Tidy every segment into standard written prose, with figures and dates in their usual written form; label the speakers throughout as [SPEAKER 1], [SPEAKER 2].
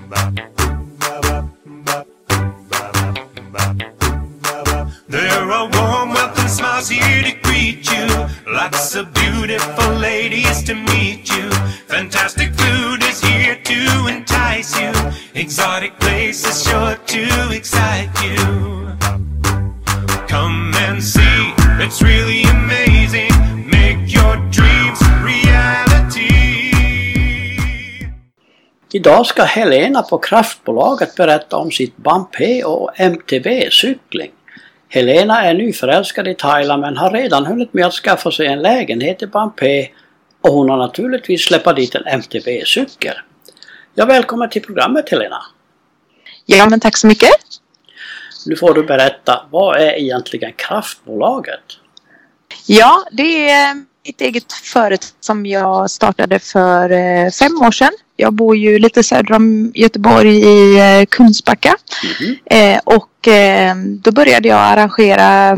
[SPEAKER 1] There are warm welcome smiles here to greet you. Lots of beautiful ladies to meet you. Fantastic food is here to entice you. Exotic places sure to excite you. Come and see, it's really amazing. Make your dreams reality.
[SPEAKER 2] Idag ska Helena på Kraftbolaget berätta om sitt BAMP och MTB-cykling. Helena är nyförälskad i Thailand men har redan hunnit med att skaffa sig en lägenhet i BAMP och hon har naturligtvis släppt dit en MTB-cykel. Ja, välkommen till programmet Helena.
[SPEAKER 3] Ja, men tack så mycket.
[SPEAKER 2] Nu får du berätta, vad är egentligen Kraftbolaget?
[SPEAKER 3] Ja, det är ett eget företag som jag startade för 5 år sedan. Jag bor ju lite söder om Göteborg i Kungsbacka. Och då började jag arrangera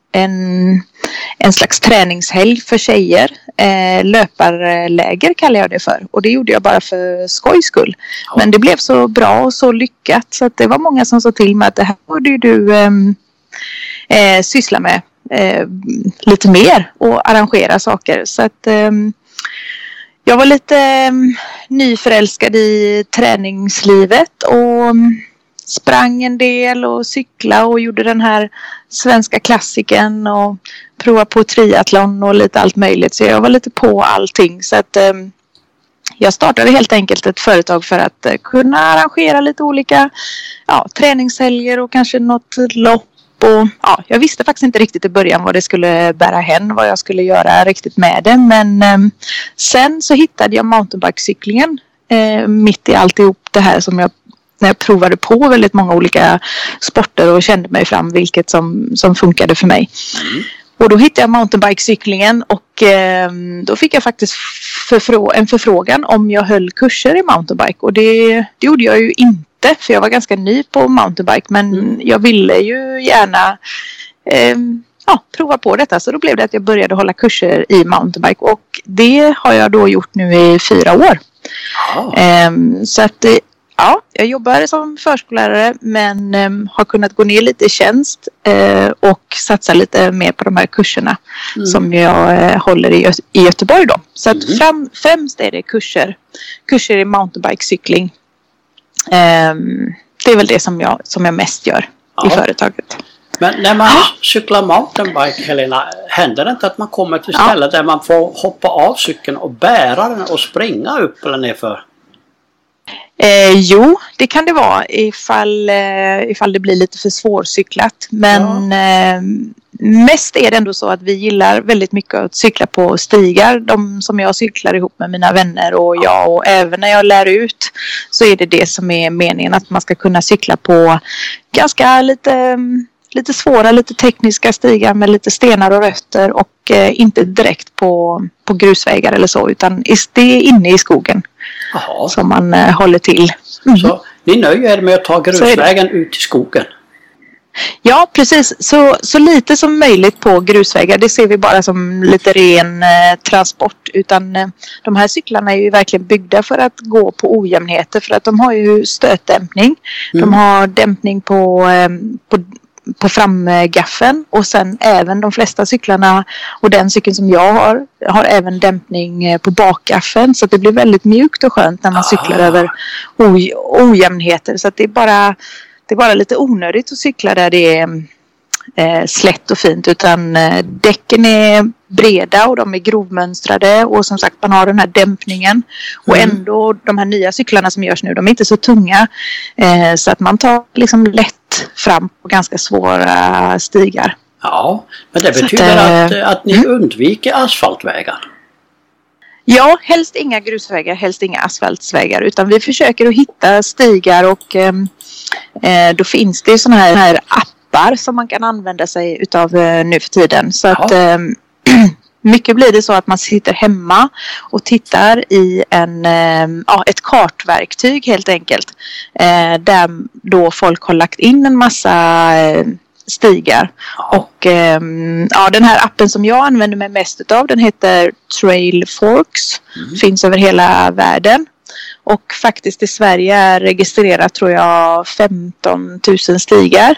[SPEAKER 3] en slags träningshelg för tjejer. Löparläger kallar jag det för. Och det gjorde jag bara för skojs skull. Ja. Men det blev så bra och så lyckat. Så att det var många som sa till mig att det här borde du syssla med lite mer och arrangera saker. Så att jag var lite nyförälskad i träningslivet och sprang en del och cykla och gjorde den här svenska klassiken och provade på triathlon och lite allt möjligt. Så jag var lite på allting. Så att jag startade helt enkelt ett företag för att kunna arrangera lite olika träningshelger och kanske något lopp. Och, jag visste faktiskt inte riktigt i början vad det skulle bära hän, vad jag skulle göra riktigt med det. Men sen så hittade jag mountainbikecyklingen mitt i alltihop det här som när jag provade på väldigt många olika sporter och kände mig fram vilket som funkade för mig. Och då hittade jag mountainbikecyklingen och då fick jag faktiskt en förfrågan om jag höll kurser i mountainbike. Och det gjorde jag ju inte, för jag var ganska ny på mountainbike. Men jag ville ju gärna prova på detta. Så då blev det att jag började hålla kurser i mountainbike. Och det har jag då gjort nu i 4 år. Så att jag jobbar som förskollärare men har kunnat gå ner lite i tjänst och satsa lite mer på de här kurserna som jag håller i Göteborg då. Så att främst är det kurser i mountainbikecykling. Det är väl det som jag mest gör i företaget. Men när man
[SPEAKER 2] cyklar mountainbike, Helena, händer det inte att man kommer till stället där man får hoppa av cykeln och bära den och springa upp eller nerför?
[SPEAKER 3] Jo, det kan det vara ifall det blir lite för svårcyklat. Men mest är det ändå så att vi gillar väldigt mycket att cykla på stigar. De som jag cyklar ihop med mina vänner och jag, och även när jag lär ut så är det som är meningen, att man ska kunna cykla på ganska lite svåra, lite tekniska stigar med lite stenar och rötter och inte direkt på grusvägar eller så, utan det är inne i skogen som man håller till.
[SPEAKER 2] Så ni nöjer er med att ta grusvägen ut i skogen?
[SPEAKER 3] Ja, precis. Så lite som möjligt på grusvägar. Det ser vi bara som lite ren transport. Utan de här cyklarna är ju verkligen byggda för att gå på ojämnheter. För att de har ju stötdämpning. De har dämpning på framgaffeln, och sen även de flesta cyklarna, och den cykeln som jag har även dämpning på bakgaffeln, så att det blir väldigt mjukt och skönt när man cyklar över ojämnheter. Så att det är bara lite onödigt att cykla där det är slätt och fint, utan däcken är breda och de är grovmönstrade, och som sagt man har den här dämpningen och ändå de här nya cyklarna som görs nu, de är inte så tunga, så att man tar liksom lätt fram på ganska svåra stigar.
[SPEAKER 2] Ja, men det betyder att ni undviker asfaltvägar?
[SPEAKER 3] Ja, helst inga grusvägar, helst inga asfaltsvägar, utan vi försöker att hitta stigar, och då finns det såna här appar som man kan använda sig utav nu för tiden. Så att mycket blir det så att man sitter hemma och tittar i ett kartverktyg helt enkelt. Där då folk har lagt in en massa stigar. Och den här appen som jag använder mig mest utav, den heter Trailforks. Finns över hela världen. Och faktiskt i Sverige är registrerat tror jag 15 000 stigar.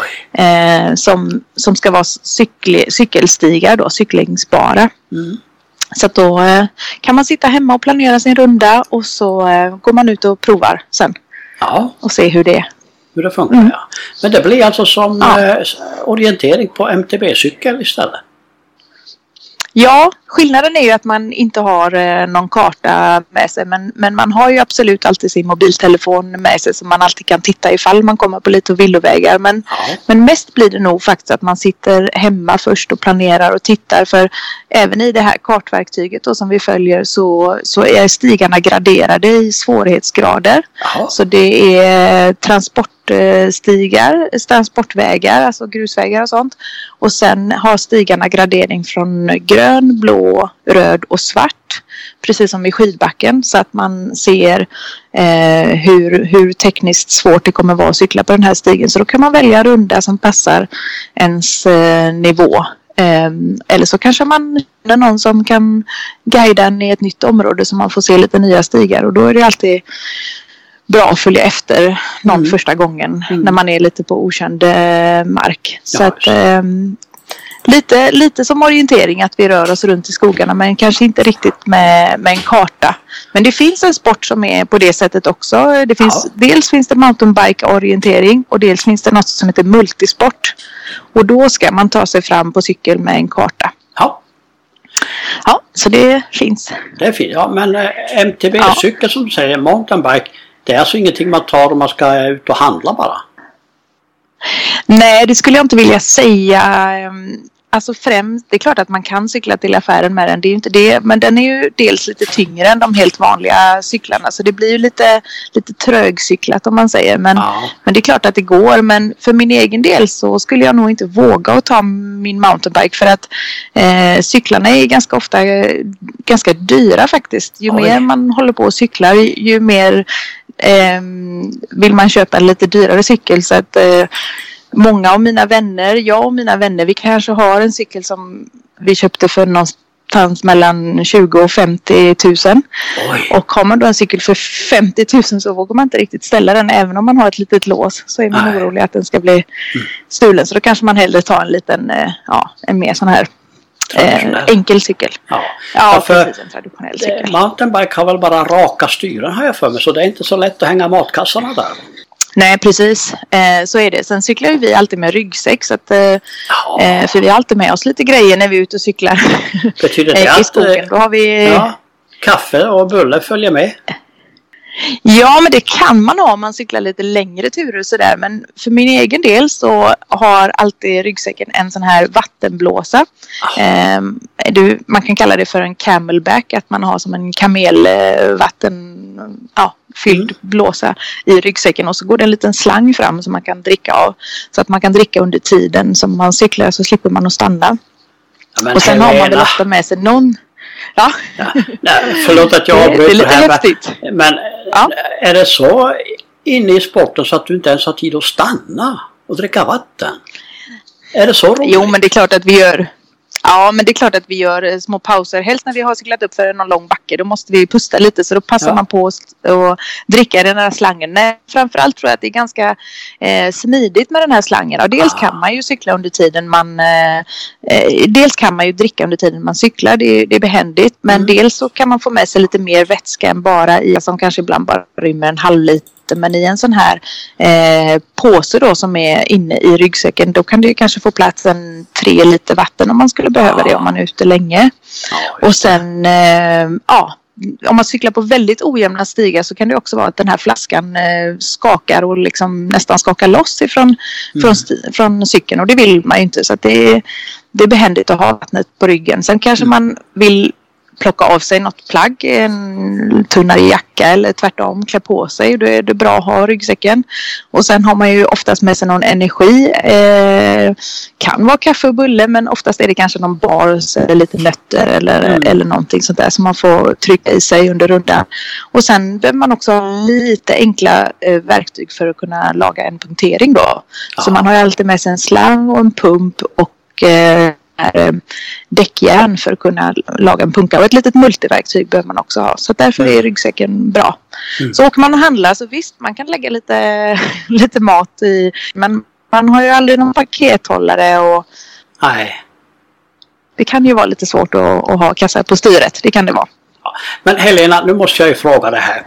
[SPEAKER 3] Som ska vara cykelstigar då, cyklingsbara. Så att då kan man sitta hemma och planera sin runda och så går man ut och provar sen.
[SPEAKER 2] Ja.
[SPEAKER 3] Och se hur det
[SPEAKER 2] funkar. Ja. Men det blir alltså som orientering på MTB-cykel istället.
[SPEAKER 3] Ja, skillnaden är ju att man inte har någon karta med sig, men man har ju absolut alltid sin mobiltelefon med sig så man alltid kan titta ifall man kommer på lite villovägar. Men mest blir det nog faktiskt att man sitter hemma först och planerar och tittar, för även i det här kartverktyget då, som vi följer så är stigarna graderade i svårighetsgrader. Så det är transportvägar, alltså grusvägar och sånt. Och sen har stigarna gradering från grön, blå, röd och svart. Precis som i skidbacken, så att man ser hur tekniskt svårt det kommer vara att cykla på den här stigen. Så då kan man välja runda som passar ens nivå. Eller så kanske man är någon som kan guida en i ett nytt område så man får se lite nya stigar. Och då är det alltid bra att följa efter någon första gången när man är lite på okänd mark. Så att lite som orientering att vi rör oss runt i skogarna, men kanske inte riktigt med en karta. Men det finns en sport som är på det sättet också. Dels finns det mountainbike-orientering och dels finns det något som heter multisport. Och då ska man ta sig fram på cykel med en karta. Ja, så det finns.
[SPEAKER 2] Det finns, ja, men MTB-cykel som du säger, mountainbike, det är alltså ingenting man tar om man ska ut och handla bara?
[SPEAKER 3] Nej, det skulle jag inte vilja säga. Alltså främst, det är klart att man kan cykla till affären med den, det är ju inte det. Men den är ju dels lite tyngre än de helt vanliga cyklarna. Så det blir ju lite trögcyklat om man säger. Men det är klart att det går. Men för min egen del så skulle jag nog inte våga att ta min mountainbike. För att cyklarna är ganska ofta ganska dyra faktiskt. Ju mer man håller på och cyklar, ju mer vill man köpa en lite dyrare cykel. Så att många av mina vänner, vi kanske har en cykel som vi köpte för någonstans mellan 20 och 50 000. Och har man då en cykel för 50 000 så vågar man inte riktigt ställa den. Även om man har ett litet lås så är man orolig att den ska bli stulen. Så då kanske man hellre tar en liten, en mer sån här enkel cykel.
[SPEAKER 2] För
[SPEAKER 3] precis, en traditionell cykel.
[SPEAKER 2] Mountainbike har väl bara raka styren har jag för mig, så det är inte så lätt att hänga matkassarna där.
[SPEAKER 3] Nej, precis. Så är det. Sen cyklar vi alltid med ryggsäck. Så att, för vi har alltid med oss lite grejer när vi är ute och cyklar.
[SPEAKER 2] Betyder det
[SPEAKER 3] i skogen. Då har vi
[SPEAKER 2] kaffe och bulle följer med?
[SPEAKER 3] Ja, men det kan man ha om man cyklar lite längre turer sådär. Men för min egen del så har alltid ryggsäcken en sån här vattenblåsa. Man kan kalla det för en camelback. Att man har som en kamelvatten fylld blåsa i ryggsäcken. Och så går det en liten slang fram som man kan dricka av. Så att man kan dricka under tiden som man cyklar, så slipper man att stanna. Ja, och sen har man väl ofta med sig någon...
[SPEAKER 2] Nej, förlåt att jag avbryter det här. Häftigt. Men är det så inne i sporten så att du inte ens har tid att stanna och dricka vatten? Är det så roligt?
[SPEAKER 3] Jo, men det är klart att vi gör... Ja, men det är klart att vi gör små pauser. Helst när vi har cyklat upp för någon lång backe, då måste vi pusta lite. Så då passar man på att dricka den här slangen. Nej, framförallt tror jag att det är ganska smidigt med den här slangen. Och dels kan man ju cykla under tiden man... dels kan man ju dricka under tiden man cyklar. Det är behändigt. Men dels så kan man få med sig lite mer vätska än bara i, som kanske ibland bara rymmer en halv liter. Men i en sån här påse då som är inne i ryggsäcken, då kan det kanske få plats 3 liter vatten om man skulle behöva det om man är ute länge. Och sen om man cyklar på väldigt ojämna stigar så kan det också vara att den här flaskan skakar och liksom nästan skakar loss från cykeln, och det vill man ju inte, så att det är behändigt att ha vattnet på ryggen. Sen kanske man vill plocka av sig något plagg, en tunnare jacka eller tvärtom klä på sig. Då är det bra att ha ryggsäcken. Och sen har man ju oftast med sig någon energi. Kan vara kaffe och bulle, men oftast är det kanske någon bars eller lite nötter eller någonting sånt där som man får trycka i sig under rundan. Och sen behöver man också ha lite enkla verktyg för att kunna laga en punktering då. Så man har ju alltid med sig en slang och en pump och däckjärn för att kunna laga en punka. Och ett litet multiverktyg behöver man också ha. Så därför är ryggsäcken bra. Så åker man och handlar så visst, man kan lägga lite mat i. Men man har ju aldrig någon pakethållare och...
[SPEAKER 2] Nej.
[SPEAKER 3] Det kan ju vara lite svårt att ha kassar på styret. Det kan det vara.
[SPEAKER 2] Ja. Men Helena, nu måste jag ju fråga det här.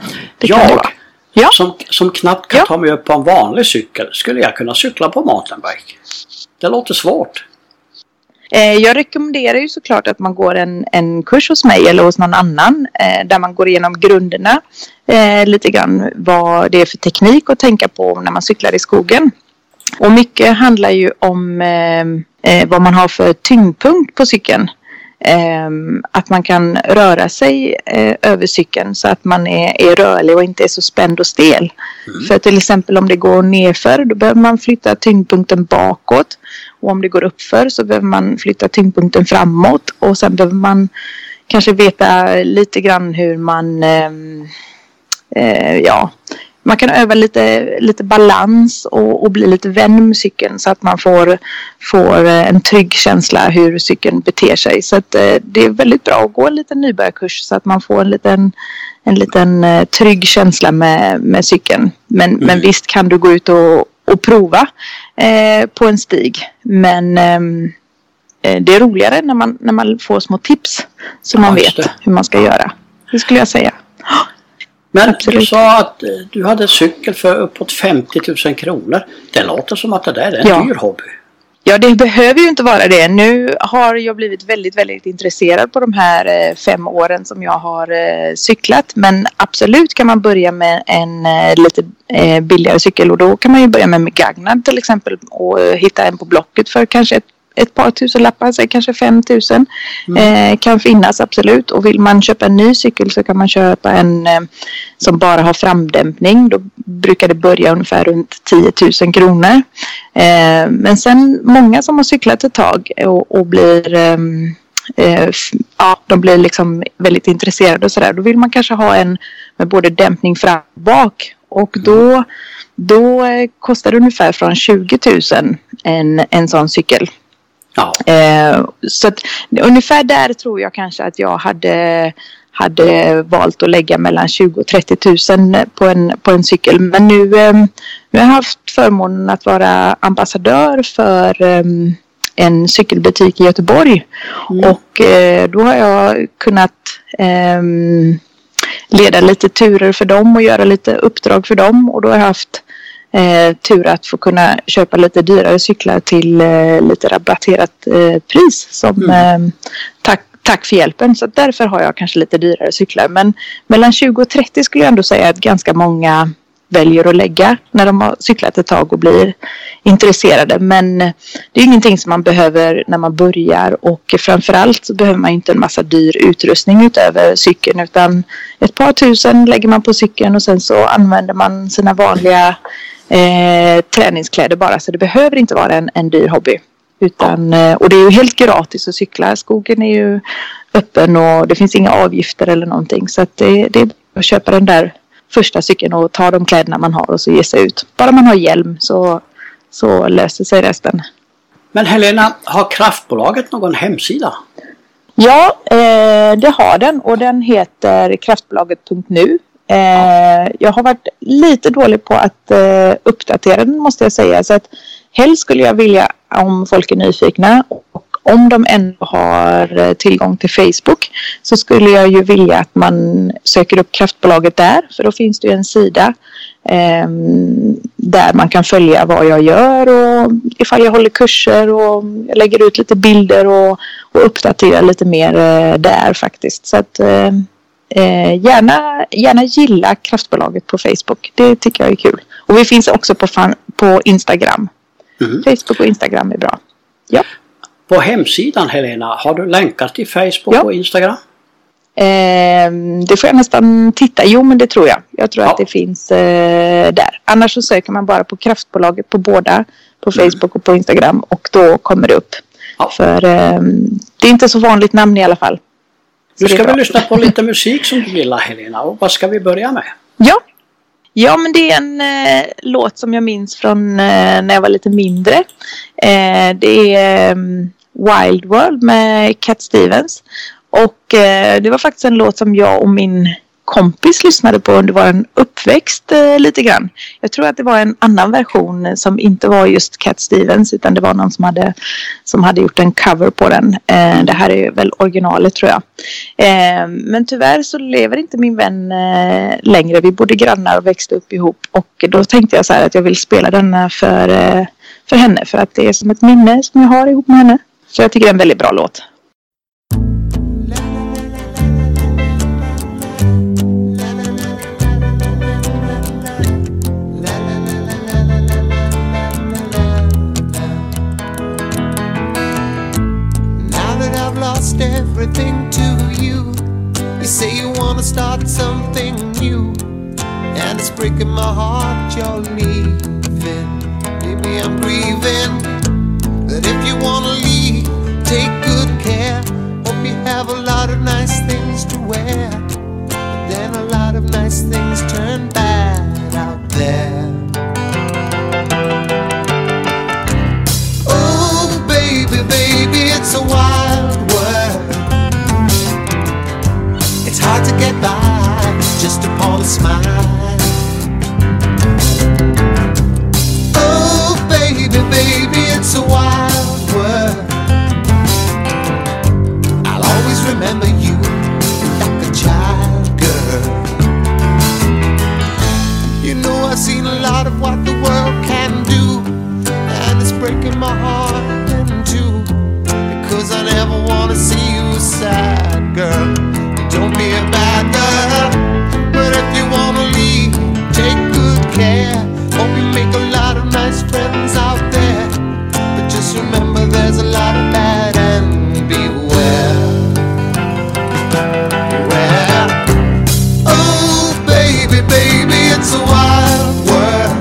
[SPEAKER 2] Som knappt kan ta mig upp på en vanlig cykel, skulle jag kunna cykla på mountainbike? Det låter svårt.
[SPEAKER 3] Jag rekommenderar ju såklart att man går en kurs hos mig eller hos någon annan där man går igenom grunderna lite grann vad det är för teknik att tänka på när man cyklar i skogen. Och mycket handlar ju om vad man har för tyngdpunkt på cykeln. Att man kan röra sig över cykeln så att man är rörlig och inte är så spänd och stel. För till exempel om det går nerför, då behöver man flytta tyngdpunkten bakåt. Och om det går uppför så behöver man flytta tyngdpunkten framåt. Och sen behöver man kanske veta lite grann hur man man kan öva lite balans och bli lite vän med cykeln så att man får en trygg känsla hur cykeln beter sig. Så att det är väldigt bra att gå en liten nybörjarkurs så att man får en liten trygg känsla med cykeln. Men visst kan du gå ut och prova på en stig. Men det är roligare när man får små tips så man vet hur man ska göra. Det skulle jag säga.
[SPEAKER 2] Men
[SPEAKER 3] absolut.
[SPEAKER 2] Du sa att du hade cykel för uppåt 50 000 kronor. Det låter som att det där är en dyr hobby.
[SPEAKER 3] Ja, det behöver ju inte vara det. Nu har jag blivit väldigt, väldigt intresserad på de här 5 åren som jag har cyklat. Men absolut kan man börja med en lite billigare cykel. Och då kan man ju börja med begagnad till exempel och hitta en på Blocket för kanske ett par tusenlappar, så kanske 5 000 kan finnas absolut. Och vill man köpa en ny cykel så kan man köpa en som bara har framdämpning. Då brukar det börja ungefär runt 10 000 kronor. Men sen många som har cyklat ett tag och blir de blir liksom väldigt intresserade och sådär. Då vill man kanske ha en med både dämpning fram och bak. Och då kostar det ungefär från 20 000 en sån cykel.
[SPEAKER 2] Ja.
[SPEAKER 3] Så att, ungefär där tror jag kanske att jag hade valt att lägga mellan 20 och 30 000 på en cykel. Men nu har jag haft förmånen att vara ambassadör för en cykelbutik i Göteborg. Och då har jag kunnat leda lite turer för dem och göra lite uppdrag för dem. Och då har jag haft tur att få kunna köpa lite dyrare cyklar till lite rabatterat pris som tack för hjälpen. Så därför har jag kanske lite dyrare cyklar. Men mellan 20 och 30 skulle jag ändå säga att ganska många väljer att lägga när de har cyklat ett tag och blir intresserade. Men det är ingenting som man behöver när man börjar, och framförallt så behöver man inte en massa dyr utrustning utöver cykeln, utan ett par tusen lägger man på cykeln och sen så använder man sina vanliga träningskläder bara, så det behöver inte vara en dyr hobby. Utan, och det är ju helt gratis att cykla. Skogen är ju öppen och det finns inga avgifter eller någonting, så att det är att köpa den där första cykeln och ta de kläderna man har och så ge sig ut. Bara man har hjälm så löser sig resten. Men
[SPEAKER 2] Helena, har kraftbolaget någon hemsida?
[SPEAKER 3] Ja, det har den, och den heter kraftbolaget.nu. Jag har varit lite dålig på att uppdatera den, måste jag säga. Så att helst skulle jag vilja, om folk är nyfikna och om de ändå har tillgång till Facebook, så skulle jag ju vilja att man söker upp kraftbolaget där. För då finns det ju en sida där man kan följa vad jag gör och ifall jag håller kurser, och jag lägger ut lite bilder och uppdaterar lite mer där faktiskt. Så att gärna gilla kraftbolaget på Facebook. Det tycker jag är kul. Och vi finns också på Instagram. Facebook och Instagram är bra. Ja.
[SPEAKER 2] På hemsidan, Helena, har du länkar till Facebook och Instagram?
[SPEAKER 3] Det får jag nästan titta. Jo, men det tror jag. Jag tror att det finns där. Annars så söker man bara på kraftbolaget på båda. På Facebook och på Instagram. Och då kommer det upp. Ja. För det är inte så vanligt namn i alla fall.
[SPEAKER 2] Nu ska vi lyssna på lite musik som du gillar, Helena. Och vad ska vi börja med?
[SPEAKER 3] Ja, men det är en låt som jag minns från när jag var lite mindre. Det är Wild World med Cat Stevens. Och det var faktiskt en låt som jag och min kompis lyssnade på under vår uppväxt lite grann. Jag tror att det var en annan version som inte var just Cat Stevens, utan det var någon som hade gjort en cover på den. Det här är väl originalet, tror jag. Men tyvärr så lever inte min vän längre. Vi bodde grannar och växte upp ihop, och då tänkte jag så här att jag vill spela den för henne, för att det är som ett minne som jag har ihop med henne. Så jag tycker det är en väldigt bra låt.
[SPEAKER 4] Everything to you. You say you wanna start something new, and it's breaking my heart you're leaving. Maybe I'm grieving, but if you wanna leave, take good care. Hope you have a lot of nice things to wear, but then a lot of nice things turn bad out there. Oh baby, baby, it's a wild world. It's hard to get by just upon a smile. Oh baby, baby, it's a wild world. I'll always remember you like a child, girl. You know I've seen a lot of what the world can do, and it's breaking my heart in two, because I never want to see you sad, girl. Don't be a bad girl, but if you wanna leave, take good care. Hope you make a lot of nice friends out there, but just remember there's a lot of bad, and beware. Beware. Oh baby, baby, it's a wild world.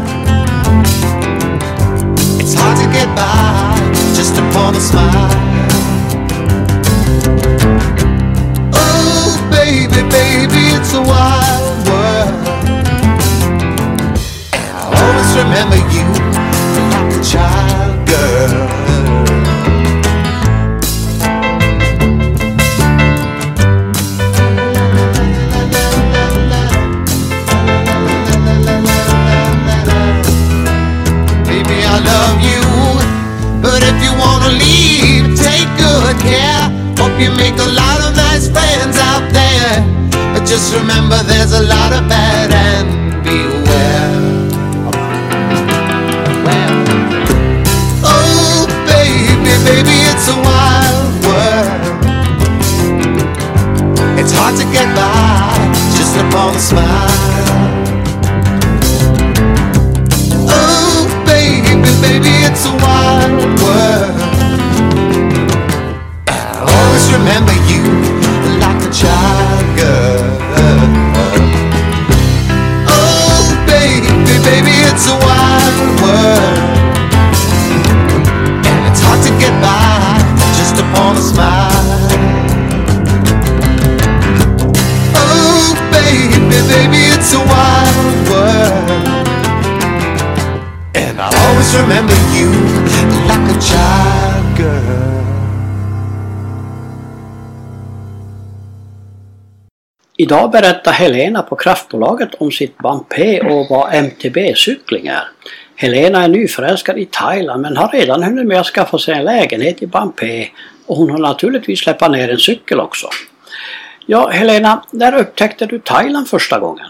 [SPEAKER 4] It's hard to get by just upon a smile. Baby, baby, it's a wild world, and I'll always remember you like a child, girl. Baby, I love you, but if you wanna leave, take good care. Hope you make a lot of nice friends out there, but just remember there's a lot of bad, and beware. Oh baby, baby, it's a wild world. It's hard to get by just upon a smile. Oh baby, baby, it's a wild world. Always remember you like a child, girl. Oh baby, baby, it's a wild world, and it's hard to get by just upon a smile. Oh baby, baby, it's a wild world, and I'll always remember you like a child, girl.
[SPEAKER 2] Idag berättar Helena på kraftbolaget om sitt Bampe och vad MTB-cykling är. Helena är nyförälskad i Thailand men har redan hunnit med att skaffa sig en lägenhet i Bampe, och hon har naturligtvis släppt ner en cykel också. Ja, Helena, när upptäckte du Thailand första gången?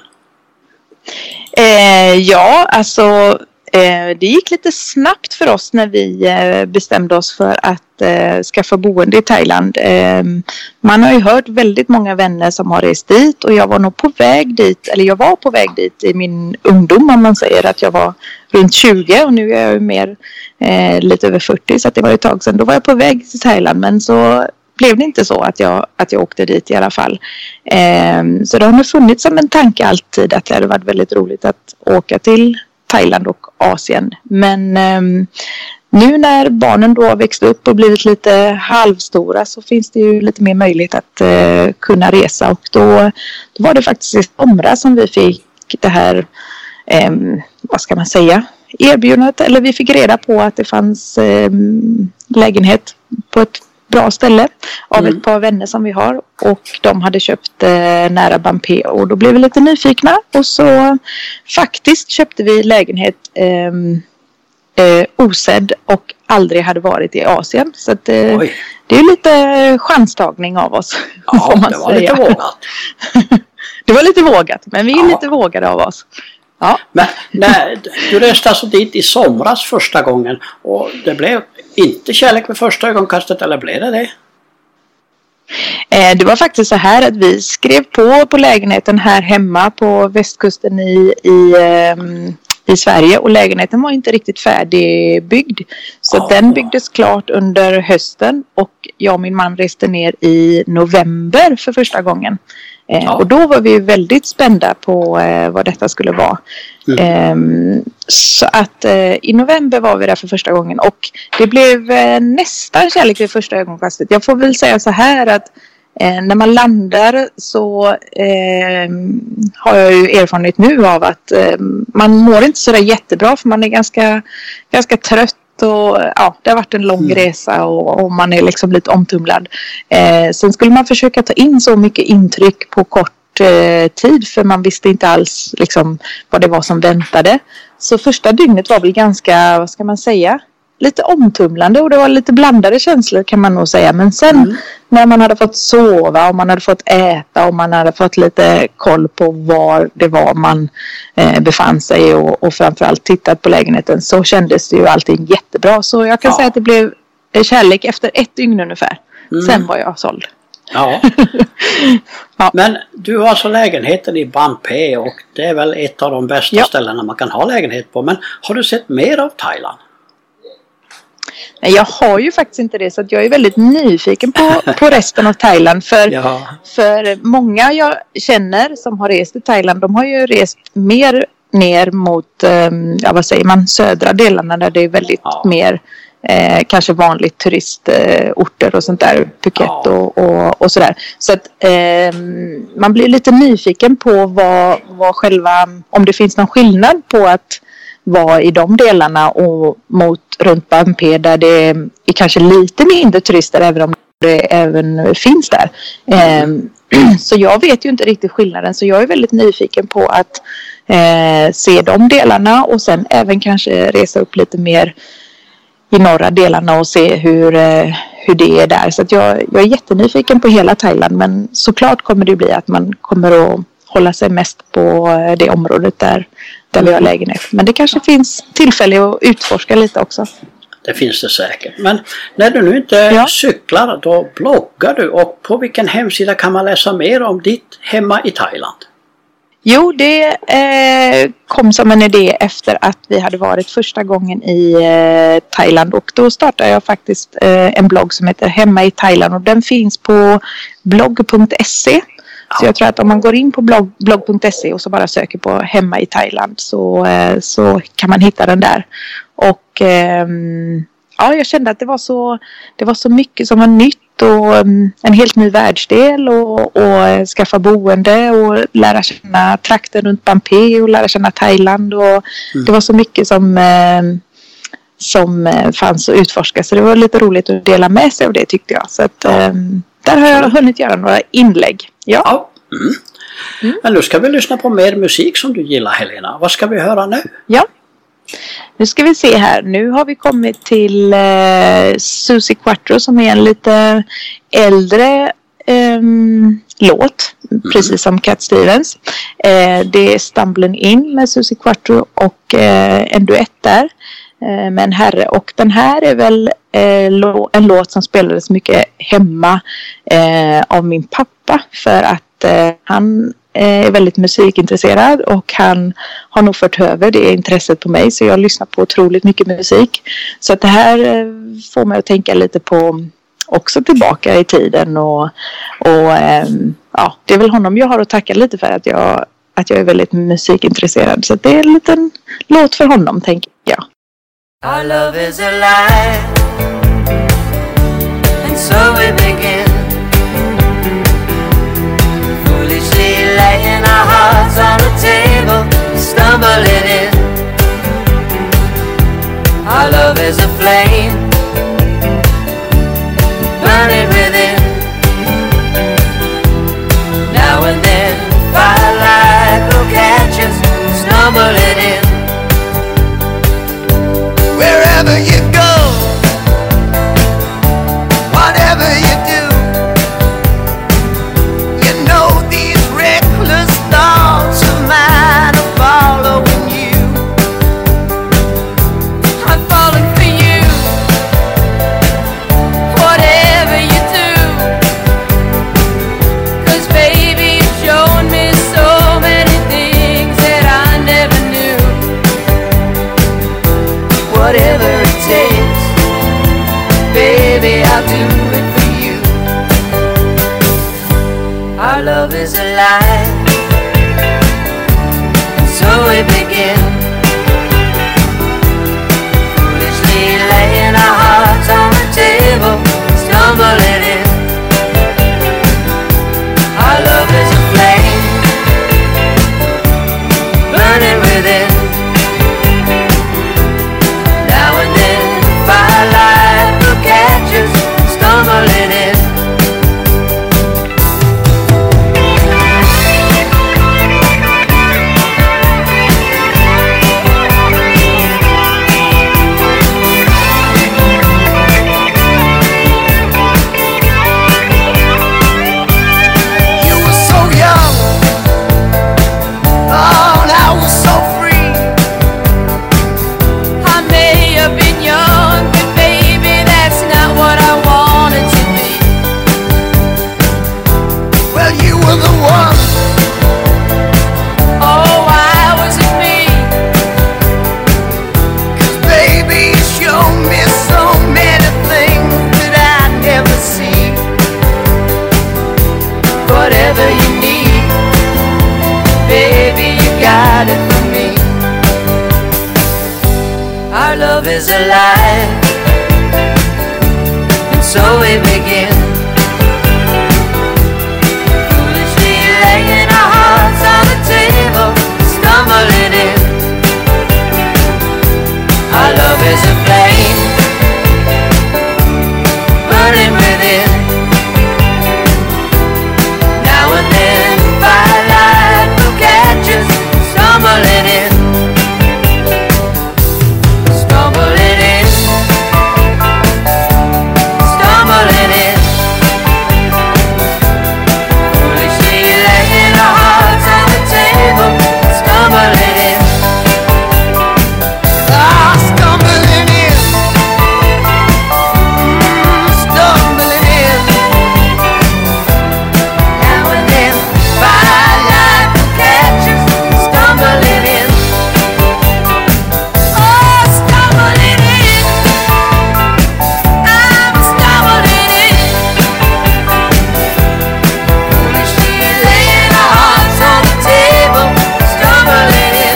[SPEAKER 3] Ja, alltså det gick lite snabbt för oss när vi bestämde oss för att skaffa boende i Thailand. Man har ju hört väldigt många vänner som har rest dit, och jag var nog på väg dit, eller jag var på väg dit i min ungdom, om man säger att jag var runt 20, och nu är jag ju mer lite över 40, så att det var ett tag sedan. Då var jag på väg till Thailand, men så blev det inte så att jag åkte dit i alla fall. Så det har nog funnits som en tanke alltid att det hade varit väldigt roligt att åka till Thailand och Asien. Men nu när barnen då har växt upp och blivit lite halvstora, så finns det ju lite mer möjlighet att kunna resa. Och då var det faktiskt i somras som vi fick det här, vad ska man säga, erbjudandet. Eller vi fick reda på att det fanns lägenhet på ett bra ställe av ett par vänner som vi har, och de hade köpt nära Bampé, och då blev vi lite nyfikna, och så faktiskt köpte vi lägenhet osedd och aldrig hade varit i Asien, så att, det är lite chanstagning av oss.
[SPEAKER 2] Ja, det var lite vågat.
[SPEAKER 3] Det var lite vågat, men vi är lite vågade av oss. Ja.
[SPEAKER 2] Men du reste alltså dit i somras första gången, och det blev inte kärlek vid första ögonkastet, eller blev det?
[SPEAKER 3] Det var faktiskt så här att vi skrev på lägenheten här hemma på västkusten i Sverige, och lägenheten var inte riktigt färdigbyggd. Så den byggdes klart under hösten, och jag och min man reste ner i november för första gången. Och då var vi väldigt spända på vad detta skulle vara. Så att i november var vi där för första gången, och det blev nästan kärlek vid första ögonkastet. Jag får väl säga så här att när man landar så har jag ju erfarenhet nu av att man mår inte så där jättebra, för man är ganska trött. Och ja, det har varit en lång resa, och man är liksom lite omtumlad. Sen skulle man försöka ta in så mycket intryck på kort tid, för man visste inte alls liksom vad det var som väntade. Så första dygnet var väl ganska, vad ska man säga, lite omtumlande, och det var lite blandade känslor kan man nog säga. Men sen när man hade fått sova, och man hade fått äta, och man hade fått lite koll på var det var man befann sig, och framförallt tittat på lägenheten, så kändes det ju allting jättebra. Så jag kan säga att det blev kärlek efter 1 dygn ungefär. Sen var jag såld.
[SPEAKER 2] Ja. Men du har alltså lägenheten i Bampé, och det är väl ett av de bästa ställena man kan ha lägenhet på. Men har du sett mer av Thailand?
[SPEAKER 3] Nej, jag har ju faktiskt inte det, så att jag är väldigt nyfiken på resten av Thailand. För många jag känner som har rest i Thailand, de har ju rest mer ner mot vad säger man, södra delarna, där det är väldigt mer kanske vanligt turistorter och sånt där, Phuket och sådär. Så att man blir lite nyfiken på vad själva, om det finns någon skillnad på att vara i de delarna och mot runt Bampé, där det är kanske lite mindre turister, även om det även finns där. Så jag vet ju inte riktigt skillnaden, så jag är väldigt nyfiken på att se de delarna, och sen även kanske resa upp lite mer i norra delarna och se hur det är där. Så att jag är jättenyfiken på hela Thailand, men såklart kommer det bli att man kommer att hålla sig mest på det området där vi har lägenhet. Men det kanske finns tillfälle att utforska lite också.
[SPEAKER 2] Det finns det säkert. Men när du nu inte cyklar, då bloggar du. Och på vilken hemsida kan man läsa mer om ditt hemma i Thailand?
[SPEAKER 3] Jo, det kom som en idé efter att vi hade varit första gången i Thailand. Och då startade jag faktiskt en blogg som heter Hemma i Thailand. Och den finns på blogg.se. Så jag tror att om man går in på blogg.se och så bara söker på Hemma i Thailand, så kan man hitta den där. Och jag kände att det var så mycket som var nytt, och en helt ny världsdel, och skaffa boende och lära känna trakten runt Bampé och lära känna Thailand, och det var så mycket som fanns att utforska, så det var lite roligt att dela med sig av det, tyckte jag. Så att där har jag hunnit göra några inlägg. Ja.
[SPEAKER 2] Men nu ska vi lyssna på mer musik som du gillar, Helena. Vad ska vi höra nu?
[SPEAKER 3] Ja. Nu ska vi se här. Nu har vi kommit till Suzi Quatro, som är en lite äldre låt, precis som Cat Stevens. Det är Stumbling In med Suzi Quatro och en duett där med en herre. Och den här är väl en låt som spelades mycket hemma av min pappa, för att han är väldigt musikintresserad, och han har nog fört över det intresset på mig, så jag lyssnar på otroligt mycket musik. Så att det här får mig att tänka lite på också tillbaka i tiden, och det är väl honom jag har att tacka lite för att jag är väldigt musikintresserad, så att det är en liten låt för honom, tänker jag.
[SPEAKER 5] Our love is alive, and so we begin, foolishly laying our hearts on the table, stumbling in. Our love is a flame, love is alive, and so we begin, foolishly laying our hearts on the table, stumbling in. Our love is a flame, burning within. Now and then firelight will catch us stumbling in, stumbling in, stumbling in. Foolishly laying our hearts on the table, stumbling in.
[SPEAKER 4] Ah, stumbling in. Stumbling in.
[SPEAKER 5] Now and then firelight will catch us stumbling in. Oh, stumbling in. I'm stumbling in. Foolishly laying our hearts on the table, stumbling in.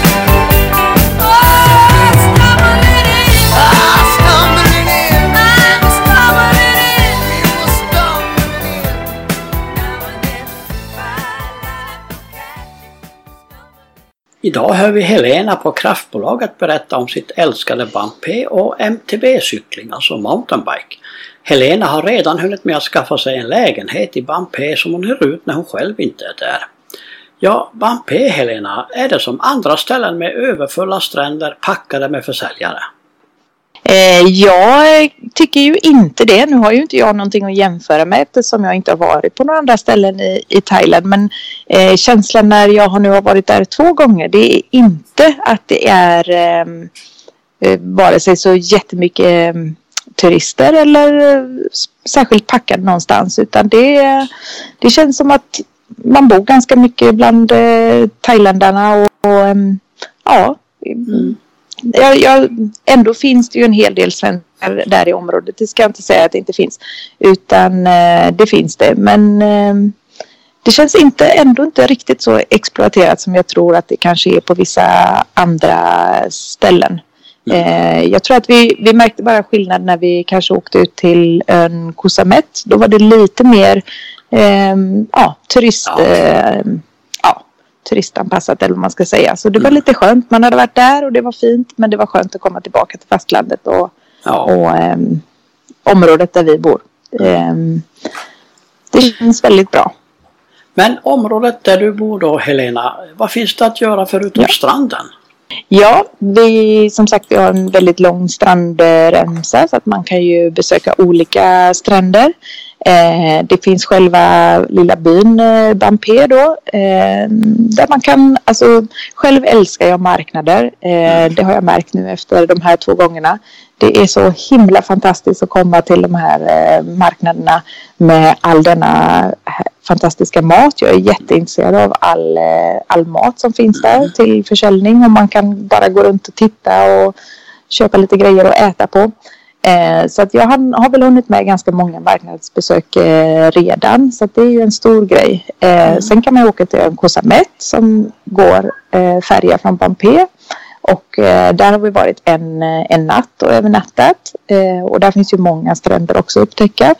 [SPEAKER 5] Oh, stumbling in.
[SPEAKER 4] Ah, stumbling in.
[SPEAKER 5] I'm stumbling in.
[SPEAKER 4] We were stumbling in.
[SPEAKER 5] Now and then firelight will catch us stumbling.
[SPEAKER 2] Idag hör vi Helena på kraftbolaget berätta om sitt älskade Bump och MTB-cykling, alltså mountainbike. Helena har redan hunnit med att skaffa sig en lägenhet i Bump som hon hyr ut när hon själv inte är där. Ja, Bump, Helena, är det som andra ställen med överfulla stränder packade med försäljare?
[SPEAKER 3] Jag tycker ju inte det. Nu har ju inte jag någonting att jämföra med eftersom jag inte har varit på några andra ställen i Thailand. Men känslan när jag nu har varit där 2 gånger, det är inte att det är vare sig så jättemycket turister eller särskilt packad någonstans. Utan det känns som att man bor ganska mycket bland thailändarna och ja... Ändå finns det ju en hel del svenskar där i området. Det ska jag inte säga att det inte finns. Utan det finns det. Men det känns ändå inte riktigt så exploaterat som jag tror att det kanske är på vissa andra ställen. Jag tror att vi märkte bara skillnad när vi kanske åkte ut till ön Koh Samet. Då var det lite mer turistanpassat eller vad man ska säga. Så det var lite skönt. Man hade varit där och det var fint. Men det var skönt att komma tillbaka till fastlandet och området där vi bor. Det känns väldigt bra.
[SPEAKER 2] Men området där du bor då, Helena, vad finns det att göra förutom stranden?
[SPEAKER 3] Ja, vi har en väldigt lång strandremsa så att man kan ju besöka olika stränder. Det finns själva lilla byn Bampe då, där man kan, själv älskar jag marknader. Det har jag märkt nu efter de här 2 gångerna. Det är så himla fantastiskt att komma till de här marknaderna med all denna fantastiska mat. Jag är jätteintresserad av all mat som finns där till försäljning och man kan bara gå runt och titta och köpa lite grejer att äta på. Så att jag har väl hunnit med ganska många marknadsbesök redan. Så att det är ju en stor grej. Sen kan man åka till ön Koh Samet som går färja från Bampe. Och där har vi varit en natt och övernattat. Och där finns ju många stränder också att upptäcka.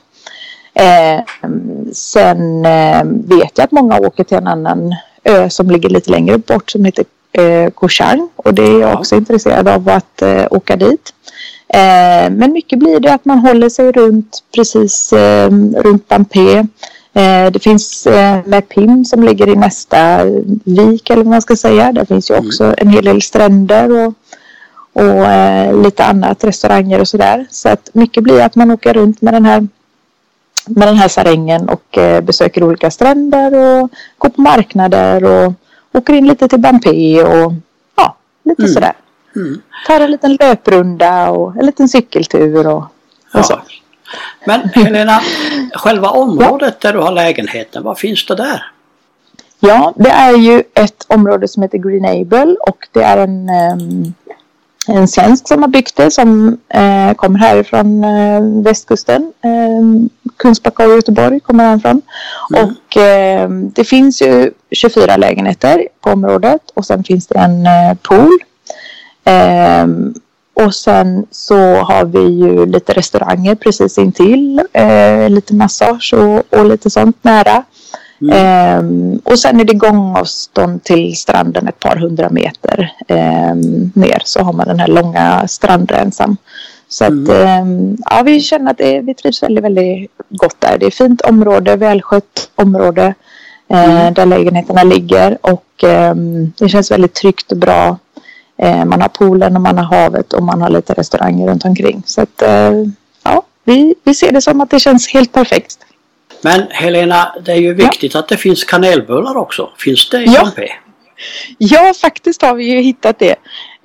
[SPEAKER 3] Sen vet jag att många åker till en annan ö som ligger lite längre bort som heter Koh Chang. Och det är jag också intresserad av att åka dit. Men mycket blir det att man håller sig precis runt Bampe. Det finns med Pim som ligger i nästa vik eller vad man ska säga. Där finns ju också en hel del stränder och lite annat, restauranger och sådär. Så att mycket blir att man åker runt med den här sarängen och besöker olika stränder och går på marknader och åker in lite till Bampe och lite sådär. Tar en liten löprunda och en liten cykeltur och så.
[SPEAKER 2] Men Helena, själva området där du har lägenheten, vad finns det där?
[SPEAKER 3] Ja, det är ju ett område som heter Greenable och det är en svensk som har byggt det som kommer härifrån västkusten. Kungsbacka och Göteborg kommer han från. Och det finns ju 24 lägenheter på området och sen finns det en pool. Och sen så har vi ju lite restauranger precis intill. Lite massage och lite sånt nära. Och sen är det gångavstånd till stranden ett par 100 meter ner. Så har man den här långa strandremsan. Så att ja, vi känner att vi trivs väldigt, väldigt gott där. Det är fint område, välskött område där lägenheterna ligger. Och det känns väldigt tryggt och bra. Man har poolen och man har havet och man har lite restauranger runt omkring. Så att ja, vi ser det som att det känns helt perfekt.
[SPEAKER 2] Men Helena, det är ju viktigt att det finns kanelbullar också. Finns det i Bampe?
[SPEAKER 3] Ja, faktiskt har vi ju hittat det.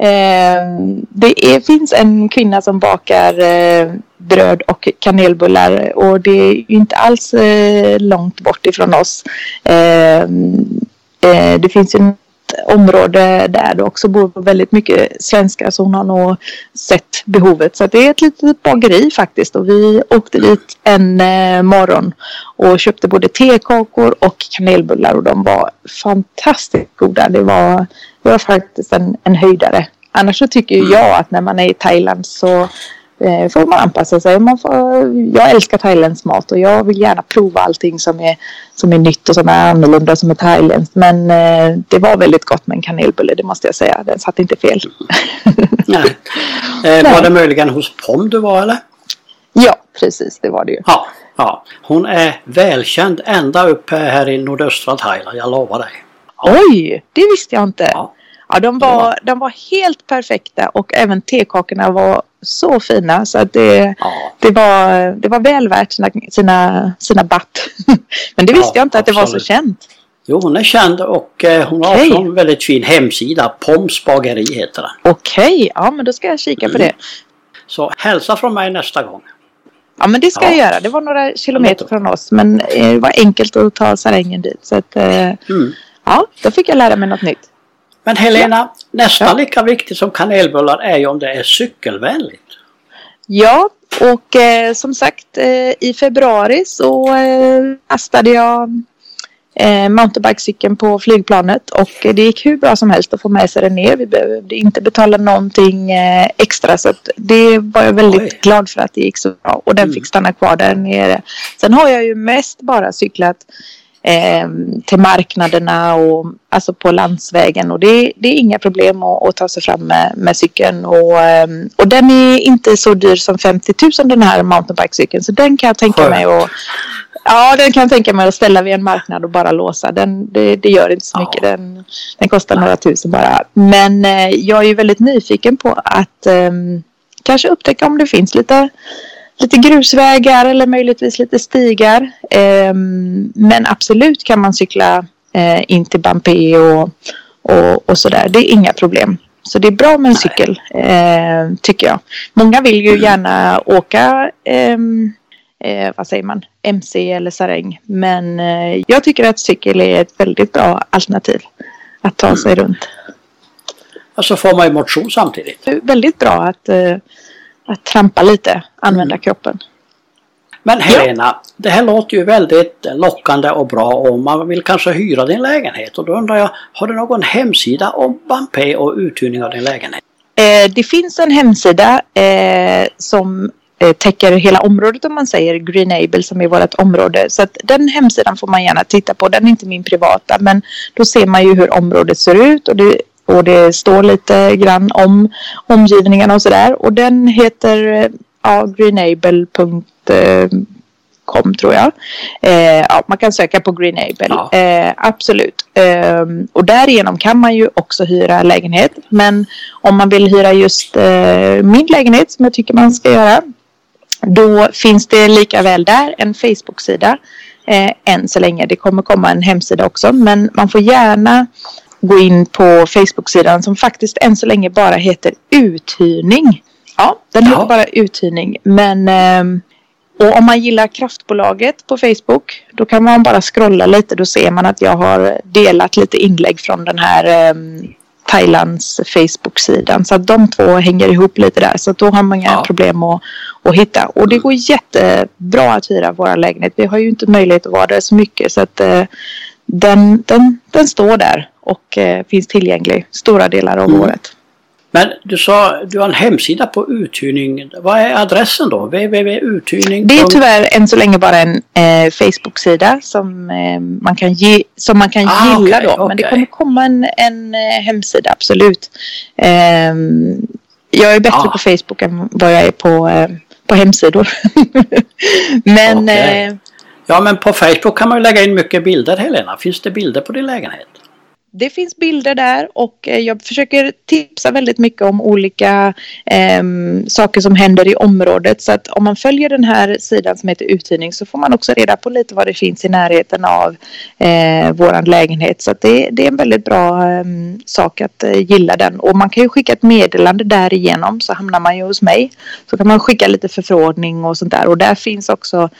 [SPEAKER 3] Finns en kvinna som bakar bröd och kanelbullar och det är ju inte alls långt bort ifrån oss. Det finns ju område där det också bor väldigt mycket svenskar, så hon har nog sett behovet. Så det är ett litet bageri faktiskt, och vi åkte dit en morgon och köpte både tekakor och kanelbullar och de var fantastiskt goda. Det var faktiskt en höjdare. Annars så tycker jag att när man är i Thailand så får man anpassa sig. Jag älskar thailändsk mat och jag vill gärna prova allting som är nytt och som är annorlunda, som är thailändskt. Men det var väldigt gott med en kanelbulle, det måste jag säga. Den satt inte fel.
[SPEAKER 2] Nej. Var det möjligen hos Pom du var, eller?
[SPEAKER 3] Ja, precis, det var det ju.
[SPEAKER 2] Ja. Hon är välkänd ända upp här i nordöstra Thailand, jag lovar dig.
[SPEAKER 3] Oj, det visste jag inte. Ja, de var helt perfekta och även tekakorna var så fina så att det var väl värt sina batt. Men det visste jag inte att
[SPEAKER 2] absolut.
[SPEAKER 3] Det var så känt.
[SPEAKER 2] Jo, hon är känd och hon har också en väldigt fin hemsida. Poms bageri heter den.
[SPEAKER 3] Okej, ja men då ska jag kika på det.
[SPEAKER 2] Så hälsa från mig nästa gång.
[SPEAKER 3] Ja, men det ska jag göra. Det var några kilometer från oss, men det var enkelt att ta särängen dit. Så att, ja, då fick jag lära mig något nytt.
[SPEAKER 2] Men Helena, nästan lika viktigt som kanelbullar är ju om det är cykelvänligt. Ja,
[SPEAKER 3] och som sagt i februari så lastade jag mountainbikecykeln på flygplanet och det gick hur bra som helst att få med sig den ner. Vi behövde inte betala någonting extra, så att det var jag väldigt glad för att det gick så bra och den fick stanna kvar där nere. Sen har jag ju mest bara cyklat till marknaderna och alltså på landsvägen och det är inga problem att ta sig fram med cykeln och den är inte så dyr som 50 000 den här mountainbikecykeln, så den kan jag tänka mig att ställa vid en marknad och bara låsa. Det gör inte så mycket. Den kostar några tusen bara. Men jag är ju väldigt nyfiken på att kanske upptäcka om det finns lite grusvägar eller möjligtvis lite stigar. Men absolut kan man cykla in till Bampe och sådär. Det är inga problem. Så det är bra med en cykel, tycker jag. Många vill ju gärna åka vad säger man, MC eller säräng. Men jag tycker att cykel är ett väldigt bra alternativ att ta sig runt.
[SPEAKER 2] Och så får man ju motion samtidigt.
[SPEAKER 3] Det är väldigt bra att trampa lite, använda kroppen.
[SPEAKER 2] Men Helena, det här låter ju väldigt lockande och bra och man vill kanske hyra din lägenhet. Och då undrar jag, har du någon hemsida om Bampe och uthyrning av din lägenhet?
[SPEAKER 3] Det finns en hemsida som täcker hela området, om man säger Greenable, som är vårt område. Så att den hemsidan får man gärna titta på. Den är inte min privata, men då ser man ju hur området ser ut och det står lite grann om omgivningarna och sådär. Och den heter greenable.com tror jag. Man kan söka på Greenable. Absolut. Och därigenom kan man ju också hyra lägenhet. Men om man vill hyra just min lägenhet, som jag tycker man ska göra, då finns det lika väl där en Facebook-sida än så länge. Det kommer komma en hemsida också, men man får gärna gå in på Facebook-sidan som faktiskt än så länge bara heter uthyrning. Ja, den heter bara uthyrning. Men och om man gillar kraftbolaget på Facebook, då kan man bara scrolla lite. Då ser man att jag har delat lite inlägg från den här Thailands Facebook-sidan. Så att de två hänger ihop lite där. Så att då har man inga problem att hitta. Och det går jättebra att hyra våra lägenhet. Vi har ju inte möjlighet att vara där så mycket. Så att den står där och finns tillgänglig stora delar av året.
[SPEAKER 2] Men du sa du har en hemsida på uthyrning. Vad är adressen då? www.uthyrning.
[SPEAKER 3] Det är tyvärr än så länge bara en Facebook-sida som man kan gilla då. Men det kommer komma en hemsida, absolut. Jag är bättre på Facebook än vad jag är på hemsidor. Men
[SPEAKER 2] ja, men på Facebook kan man ju lägga in mycket bilder, Helena. Finns det bilder på din lägenhet?
[SPEAKER 3] Det finns bilder där och jag försöker tipsa väldigt mycket om olika saker som händer i området. Så att om man följer den här sidan som heter uthyrning så får man också reda på lite vad det finns i närheten av våran lägenhet. Så att det är en väldigt bra sak att gilla den. Och man kan ju skicka ett meddelande därigenom så hamnar man ju hos mig. Så kan man skicka lite förfrågning och sånt där. Och där finns också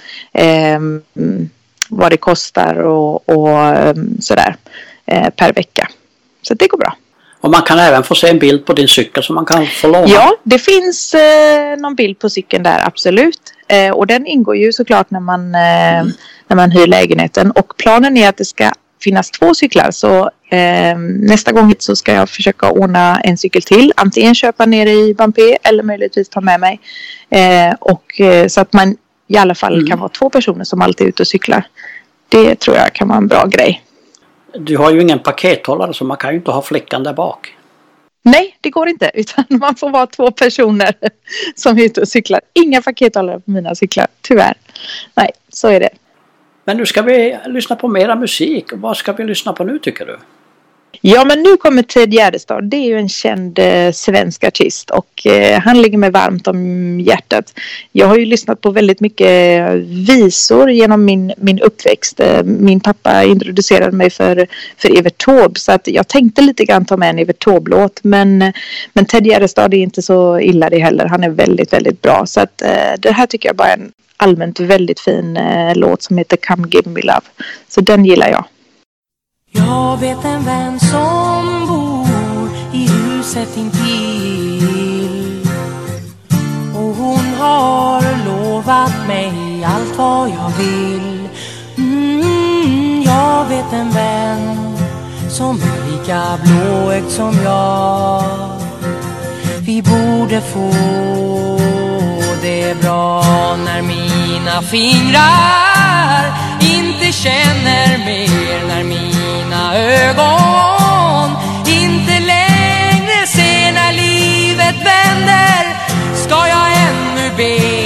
[SPEAKER 3] vad det kostar och sådär. Per vecka. Så det går bra.
[SPEAKER 2] Och man kan även få se en bild på din cykel som man kan få låna.
[SPEAKER 3] Ja, det finns någon bild på cykeln där, absolut. Och den ingår ju såklart när man hyr lägenheten. Och planen är att det ska finnas 2 cyklar. Så nästa gång så ska jag försöka ordna en cykel till. Antingen köpa ner i Bampé eller möjligtvis ta med mig. Så att man i alla fall kan vara 2 personer som alltid är ute och cyklar. Det tror jag kan vara en bra grej.
[SPEAKER 2] Du har ju ingen pakethållare så man kan ju inte ha flickan där bak.
[SPEAKER 3] Nej, det går inte. Utan man får vara 2 personer som är ute och cyklar. Inga pakethållare på mina cyklar, tyvärr. Nej, så är det.
[SPEAKER 2] Men nu ska vi lyssna på mera musik. Vad ska vi lyssna på nu tycker du?
[SPEAKER 3] Ja, men nu kommer Ted Gärdestad. Det är ju en känd svensk artist och han ligger mig varmt om hjärtat. Jag har ju lyssnat på väldigt mycket visor genom min uppväxt. Min pappa introducerade mig för Evert Taube så att jag tänkte lite grann ta med en Evert Taube-låt. Men Ted Gärdestad är inte så illa det heller. Han är väldigt, väldigt bra. Så att det här tycker jag bara är en allmänt väldigt fin låt som heter Come Give Me Love. Så den gillar jag.
[SPEAKER 5] Jag vet en vän som bor i huset intill och hon har lovat mig allt vad jag vill. Jag vet en vän som är lika blåögd som jag. Vi borde få det bra när mina fingrar inte känner mer, när mina ögon inte längre ser när livet vänder. Ska jag ännu be?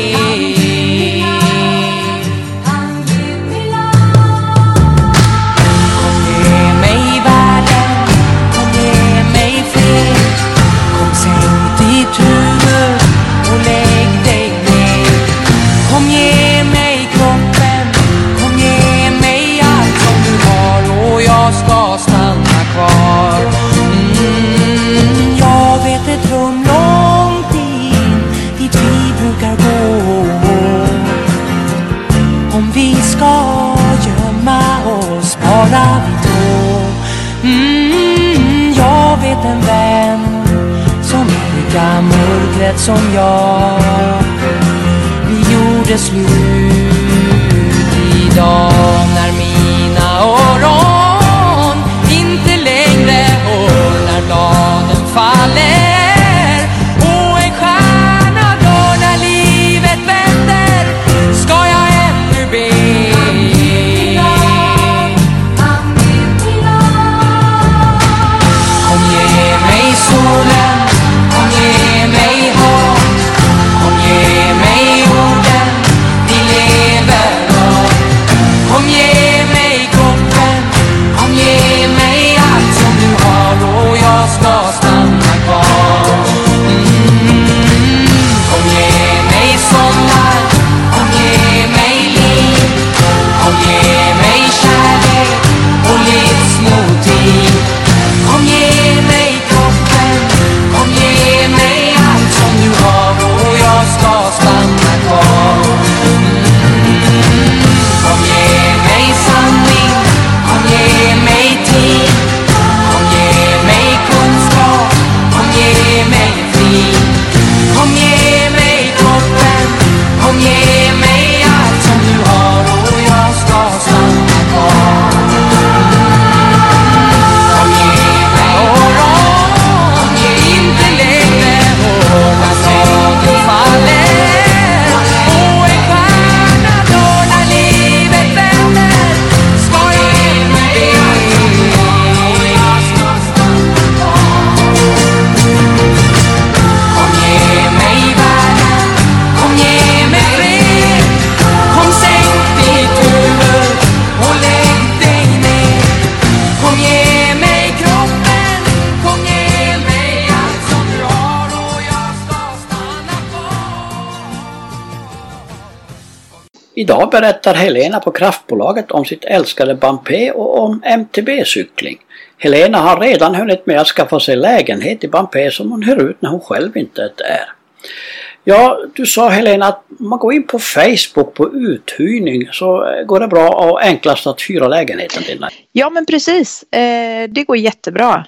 [SPEAKER 5] Kom ge mig världen, kom ge mig fred. Kom sänk ditt huvud och lägg dig ner. Kom ge mig kroppen, kom ge mig allt som du har och jag ska stanna kvar. Jag vet ett rum långt in dit vi brukar gå. Om vi ska gömma oss bara vi två. Jag vet en vän som är lika mörkrädd som jag. Vi gjorde slut idag när mina öron inte längre hör när bladen faller och en stjärna dör när livet vänder. Ska jag ännu be? Kom ge mig solen, kom ge mig hopp, kom ge mig orden vi lever av. Kom ge
[SPEAKER 2] Idag berättar Helena på kraftbolaget om sitt älskade Bampé och om MTB-cykling. Helena har redan hunnit med att skaffa sig lägenhet i Bampé som hon hyr ut när hon själv inte är. Ja, du sa Helena att man går in på Facebook på uthyrning så går det bra och enklast att hyra lägenheten till.
[SPEAKER 3] Ja, men precis. Det går jättebra.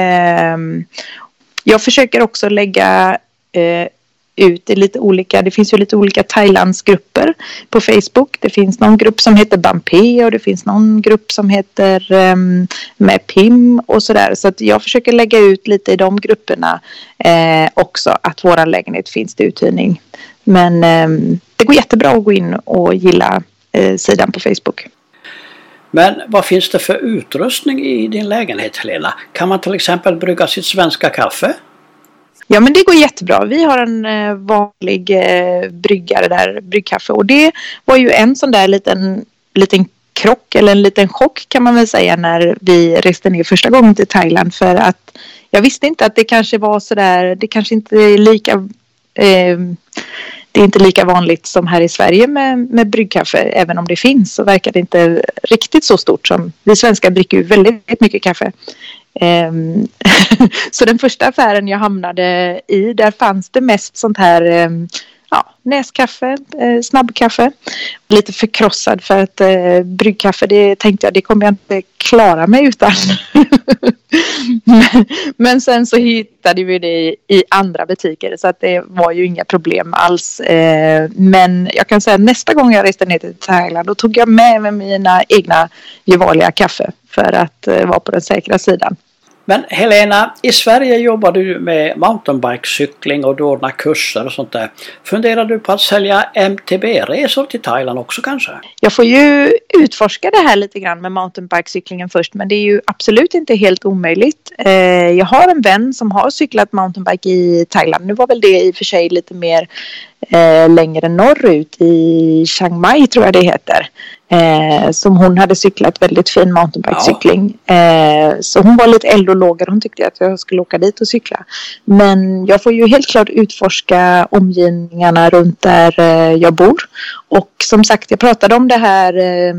[SPEAKER 3] Jag försöker också lägga ut i lite olika, det finns ju lite olika Thailandsgrupper på Facebook. Det finns någon grupp som heter Bampé och det finns någon grupp som heter med PIM och sådär. Så att jag försöker lägga ut lite i de grupperna också att våran lägenhet finns till uthyrning. Men det går jättebra att gå in och gilla sidan på Facebook.
[SPEAKER 2] Men vad finns det för utrustning i din lägenhet, Helena? Kan man till exempel brygga sitt svenska kaffe?
[SPEAKER 3] Ja, men det går jättebra. Vi har en vanlig bryggare där, bryggkaffe. Och det var ju en sån där liten krock eller en liten chock kan man väl säga när vi reste ner första gången till Thailand. För att jag visste inte att det kanske var så där, det kanske inte är lika... Det är inte lika vanligt som här i Sverige med bryggkaffe. Även om det finns så verkar det inte riktigt så stort som vi svenskar dricker ju väldigt mycket kaffe. Så den första affären jag hamnade i, där fanns det mest sånt här näskaffe, snabbkaffe. Lite förkrossad för att bryggkaffe, det tänkte jag, det kommer jag inte klara mig utan. Men sen så hittade vi det i andra butiker så att det var ju inga problem alls. Men jag kan säga att nästa gång jag reste ner till Thailand då tog jag med mina egna Gevalia kaffe för att vara på den säkra sidan.
[SPEAKER 2] Men Helena, i Sverige jobbar du med mountainbikecykling och du ordnar kurser och sånt där. Funderar du på att sälja MTB-resor till Thailand också kanske? Jag
[SPEAKER 3] får ju utforska det här lite grann med mountainbikecyklingen först, men det är ju absolut inte helt omöjligt. Jag har en vän som har cyklat mountainbike i Thailand. Nu var väl det i och för sig lite mer längre norrut i Chiang Mai tror jag det heter. Som hon hade cyklat väldigt fin mountainbikecykling. Så hon var lite eldolågare. Hon tyckte att jag skulle åka dit och cykla. Men jag får ju helt klart utforska omgivningarna runt där jag bor. Och som sagt, jag pratade om det här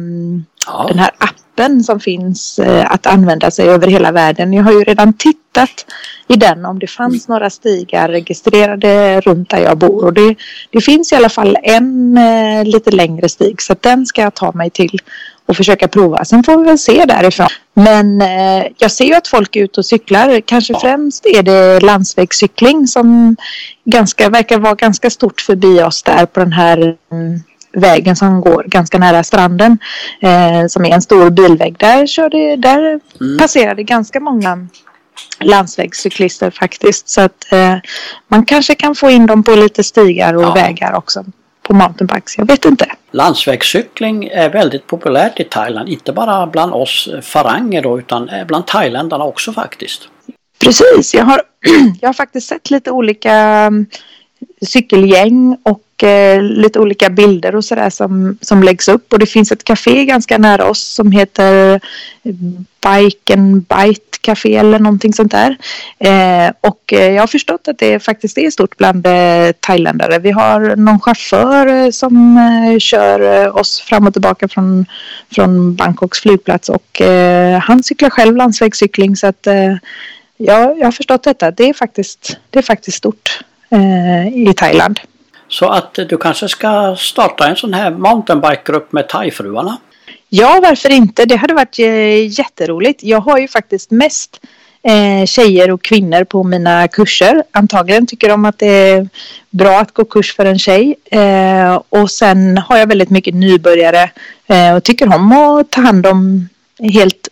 [SPEAKER 3] den här appen som finns att använda sig över hela världen. Jag har ju redan tittat i den om det fanns några stigar registrerade runt där jag bor. Och det finns i alla fall en lite längre stig så att den ska jag ta mig till och försöka prova. Sen får vi väl se därifrån. Men jag ser ju att folk är ute och cyklar. Kanske främst är det landsvägscykling som verkar vara ganska stort förbi oss där på den här vägen som går ganska nära stranden som är en stor bilväg. Där passerade ganska många landsvägscyklister faktiskt. Så att man kanske kan få in dem på lite stigar och vägar också på mountainbikes. Jag vet inte.
[SPEAKER 2] Landsvägscykling är väldigt populärt i Thailand. Inte bara bland oss faranger då, utan bland thailändarna också faktiskt.
[SPEAKER 3] Precis. Jag har faktiskt sett lite olika cykelgäng och lite olika bilder och sådär som läggs upp. Och det finns ett café ganska nära oss som heter Bike and Bite Café eller någonting sånt där. Och jag har förstått att det faktiskt är stort bland thailändare. Vi har någon chaufför som kör oss fram och tillbaka från Bangkoks flygplats och han cyklar själv landsvägscykling så att jag har förstått detta. Det är faktiskt stort i Thailand.
[SPEAKER 2] Så att du kanske ska starta en sån här mountainbike-grupp med thaifruarna?
[SPEAKER 3] Ja, varför inte? Det hade varit jätteroligt. Jag har ju faktiskt mest tjejer och kvinnor på mina kurser. Antagligen tycker de att det är bra att gå kurs för en tjej. Och sen har jag väldigt mycket nybörjare och tycker om att ta hand om helt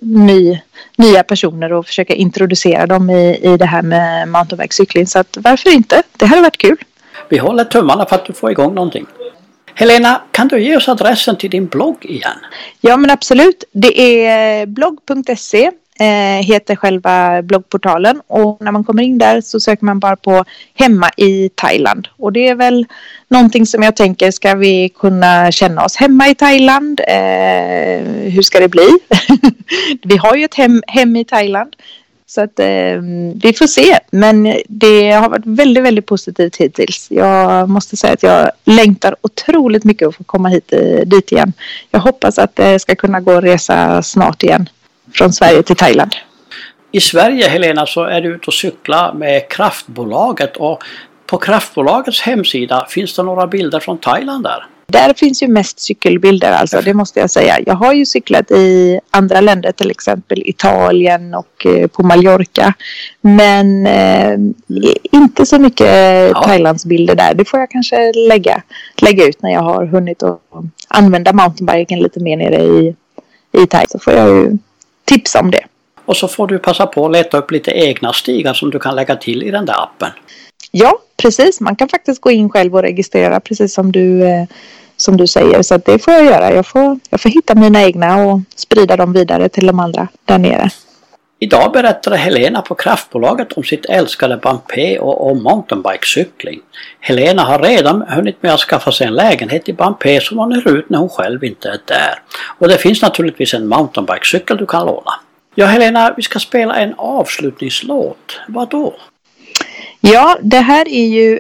[SPEAKER 3] nya personer och försöka introducera dem i det här med mountainbikecykling. Så att varför inte? Det hade varit kul.
[SPEAKER 2] Vi håller tummarna för att du får igång någonting. Helena, kan du ge oss adressen till din blogg igen?
[SPEAKER 3] Ja, men absolut. Det är blogg.se heter själva bloggportalen. Och när man kommer in där så söker man bara på hemma i Thailand. Och det är väl någonting som jag tänker, ska vi kunna känna oss hemma i Thailand? Hur ska det bli? Vi har ju ett hem i Thailand. Så att vi får se. Men det har varit väldigt, väldigt positivt hittills. Jag måste säga att jag längtar otroligt mycket att få komma dit igen. Jag hoppas att det ska kunna gå att resa snart igen från Sverige till Thailand.
[SPEAKER 2] I Sverige, Helena, så är du ute och cykla med kraftbolaget, och på kraftbolagets hemsida finns det några bilder från Thailand där.
[SPEAKER 3] Där finns ju mest cykelbilder, alltså, det måste jag säga. Jag har ju cyklat i andra länder, till exempel Italien och på Mallorca. Men inte så mycket Thailands bilder där. Det får jag kanske lägga ut när jag har hunnit att använda mountainbiken lite mer nere i Thailand. Så får jag ju tipsa om det.
[SPEAKER 2] Och så får du passa på att leta upp lite egna stigar som du kan lägga till i den där appen.
[SPEAKER 3] Ja, precis. Man kan faktiskt gå in själv och registrera, precis som du säger. Så att det får jag göra. Jag får hitta mina egna och sprida dem vidare till de andra där nere.
[SPEAKER 2] Idag berättade Helena på kraftbolaget om sitt älskade Bampé och om mountainbikecykling. Helena har redan hunnit med att skaffa sig en lägenhet i Bampé som hon hyr ut när hon själv inte är där. Och det finns naturligtvis en mountainbikecykel du kan låna. Ja, Helena, vi ska spela en avslutningslåt. Vad då?
[SPEAKER 3] Ja, det här är ju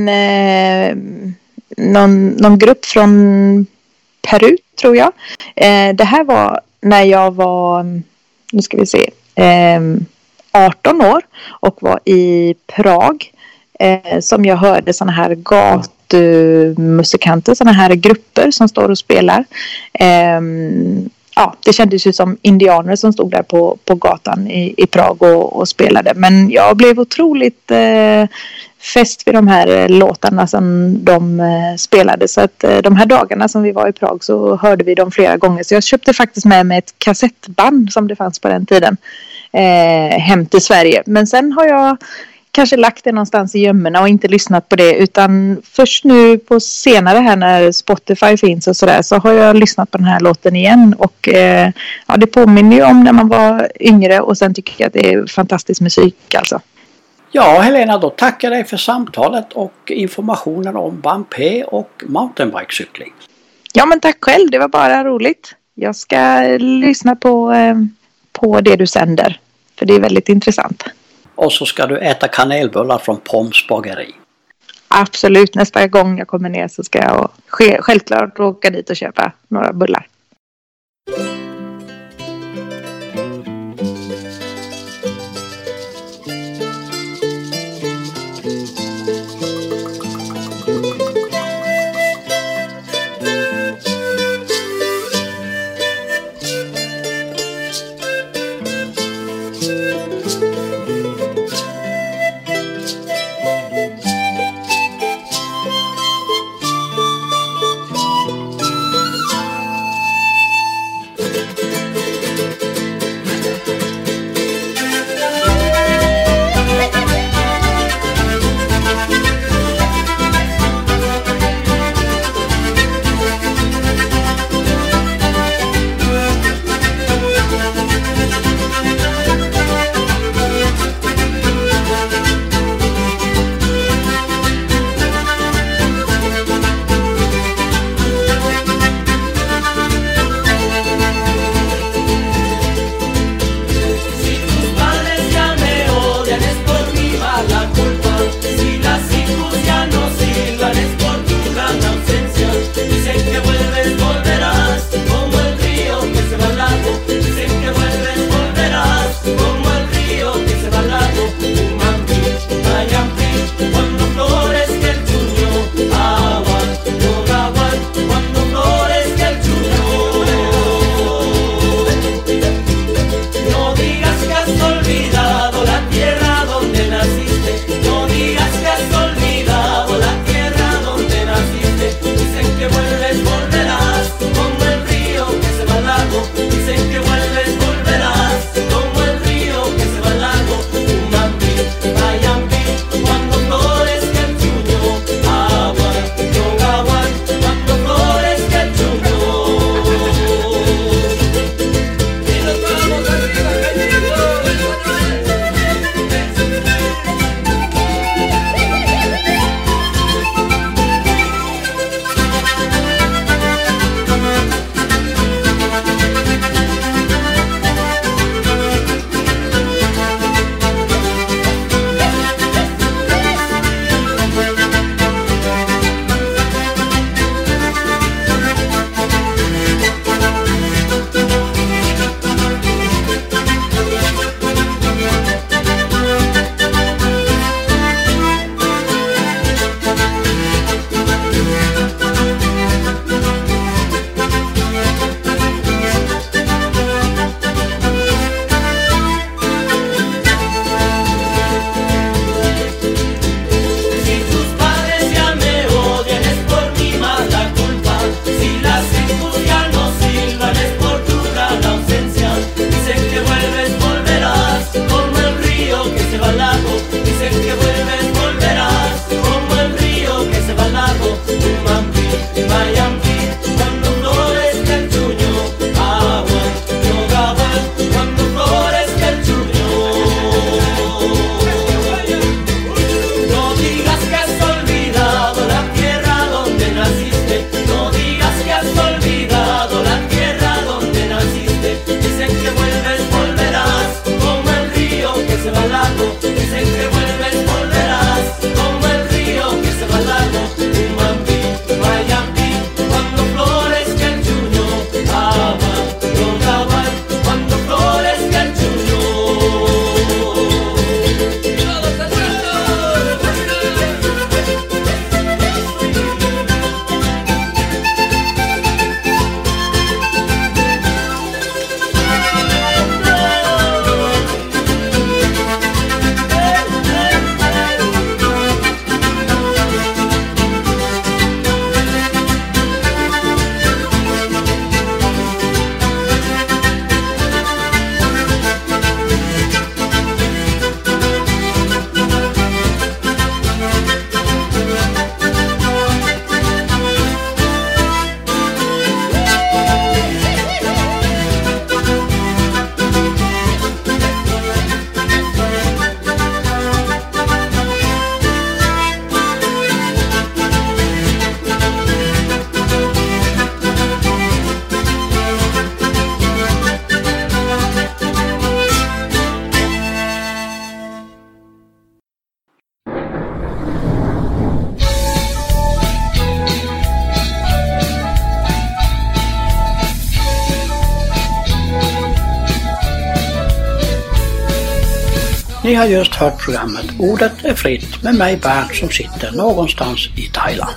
[SPEAKER 3] någon grupp från Peru, tror jag. Det här var när jag var, nu ska vi se, 18 år och var i Prag, som jag hörde såna här gatumusikanter, såna här grupper som står och spelar. Ja, det kändes ju som indianer som stod där på gatan i Prag och spelade. Men jag blev otroligt fäst vid de här låtarna som de spelade. Så att de här dagarna som vi var i Prag så hörde vi dem flera gånger. Så jag köpte faktiskt med mig ett kassettband som det fanns på den tiden hem till Sverige. Men sen har jag kanske lagt det någonstans i gömmorna och inte lyssnat på det, utan först nu på senare här när Spotify finns och sådär, så har jag lyssnat på den här låten igen, och ja, det påminner ju om när man var yngre, och sen tycker jag att det är fantastisk musik alltså.
[SPEAKER 2] Ja, Helena, då tackar jag dig för samtalet och informationen om Bampé och mountainbikecykling.
[SPEAKER 3] Ja, men tack själv, det var bara roligt. Jag ska lyssna på det du sänder, för det är väldigt intressant.
[SPEAKER 2] Och så ska du äta kanelbullar från Poms bageri.
[SPEAKER 3] Absolut, nästa gång jag kommer ner så ska jag självklart åka dit och köpa några bullar.
[SPEAKER 2] Ni har just hört programmet Ordet är fritt med mig Bernt som sitter någonstans i Thailand.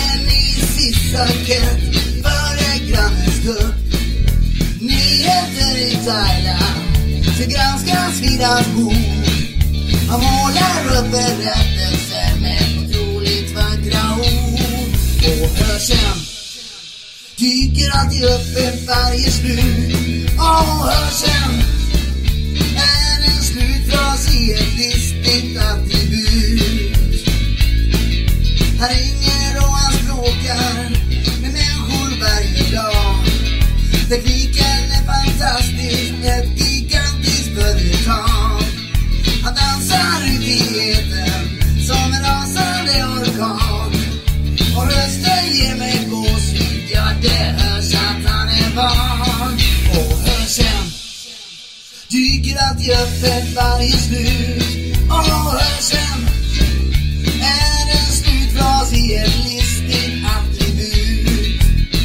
[SPEAKER 6] Nyheter i Thailand, så granskas vidas bord. Han målar upp berättelser med otroligt vackra ord. Och hörseln dyker alltid upp vid varje slut. Och hörseln är en slutfras i ett listigt attribut. Han ringer och han språkar med människor varje dag. Tekniken är fantastisk, ett gigantiskt företag. Han dansar ut i etern som en rasande orkan. Och rösten ger mig gåshud, ja det hörs att han är van. Och hörseln dyker alltid upp ett varje slut. Och hörseln är en slutfras i ett listigt attribut.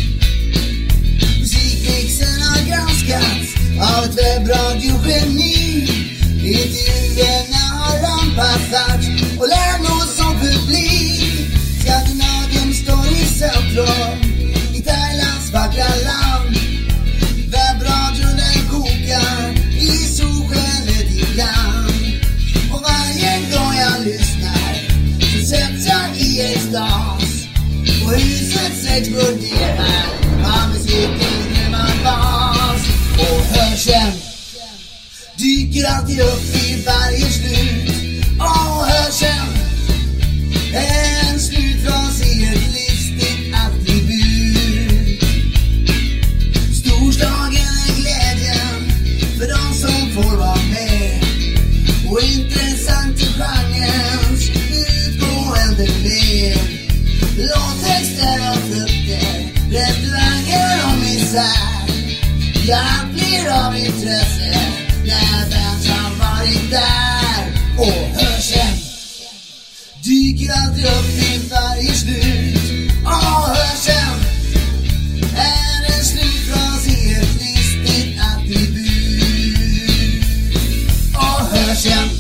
[SPEAKER 6] Musikmixen har granskats av ett webbradiogeni. Intervjuerna har anpassats och lärmål som publik. Skandinavien står i centrum i Thailands vackra land. Webbradion den kokar i solskenet ibland. Och varje gång jag lyssnar så sätts jag i extas. Och huset exploderar av musikens grymma bas. Och hörseln dyker alltid upp i varje slut. Och hörseln är en slutfras i ett listigt attribut. Storslagen är glädjen för de som får vara med. Och intressant i genrens utgående led. Låttexter och frukter, restauranger och misär. Ja, allt blir av intresse när Bernt har varit där. Och hörseln dyker alltid upp i varje slut. Och hörseln är en slutfras i ett listigt attribut. Och hörseln